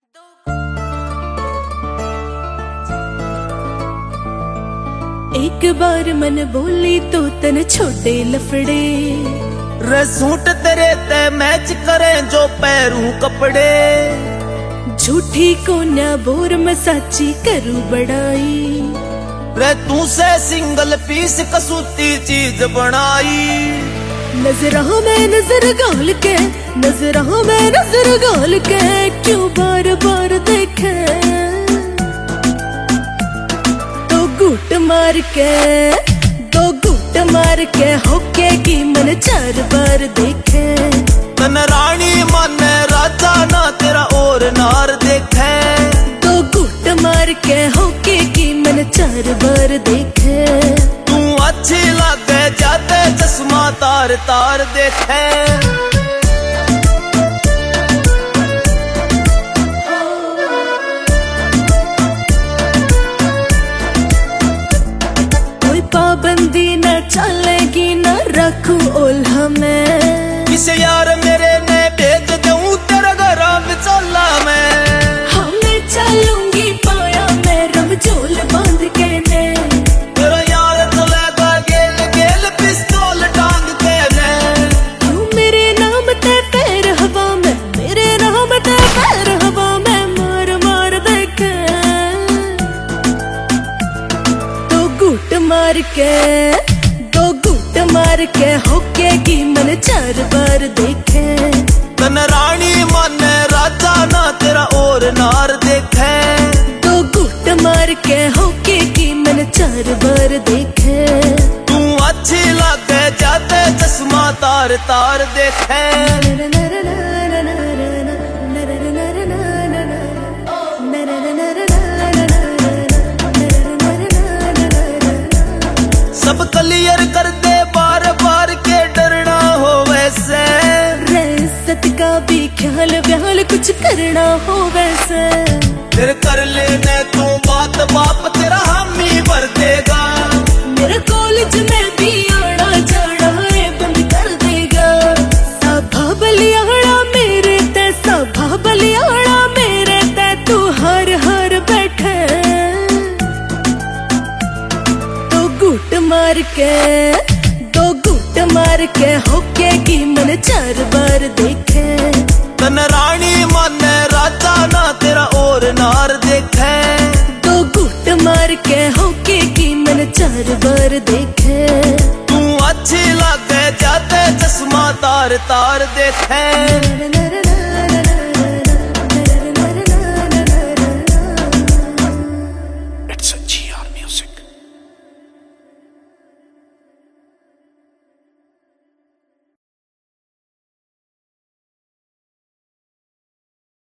एक बार मन बोली तो तन छोटे लफड़े रे सूट तेरे ते मैच करें जो पैरूं कपड़े। झूठी को ना बोर मैं साची करूं बड़ाई रे तू से सिंगल पीस कसूती चीज बनाई। नजरों में नजर गाल के नजरों में नजर गाल के क्यों बार बार देखे तो घूट मार के दो घूट मार के होके की मन 4 बार देखे। तन रानी माने राजा ना तेरा और नार देखे दो घूट मार के होके की मन 4 बार देखे। तू अच्छी लगे जाते चश्मा तार तार देखे। कोई पाबंदी न चलेगी न रखूं ओल्हा में किसे यार मेरे ने भेज दूं तेरा घर चला मैं। हाँ मैं चलूंगी पाया मैं रमजोल बांध के ने तेरा यार चलेगा गेल गेल पिस्तौल टांग के ने। तू मेरे नाम ते पैर हवा में मेरे नाम ते पैर हवा में मार मार देखे तो घूट मार के दो घूट मार के होके की मन 4 बार देखे। तन रानी माने राजा ना तेरा और नार देखे दो घूट मार के होके की मन 4 बार देखे। तू अच्छी लगे जाते चश्मा तार तार देखे। सब क्लियर कर दे बार बार के डरना हो वैसे सत का भी ख्याल व्याल कुछ करना हो वैसे फिर कर लेने तू बात बाप तेरा हामी भर देगा। मेरा कॉलेज में भी आना जाना है बंद कर देगा। सभा बलियाड़ा मेरे ते सभा बलियाड़ा मेरे ते तू हर हर बैठे तो घूट मार के दो घूट मार के होके की मन 4 बार देखे। तन रानी माने राजा ना तेरा और नार देखे दो घूट मार के होके की मन 4 बार देखे। तू अच्छी लगे जाते चश्मा तार तार देखे।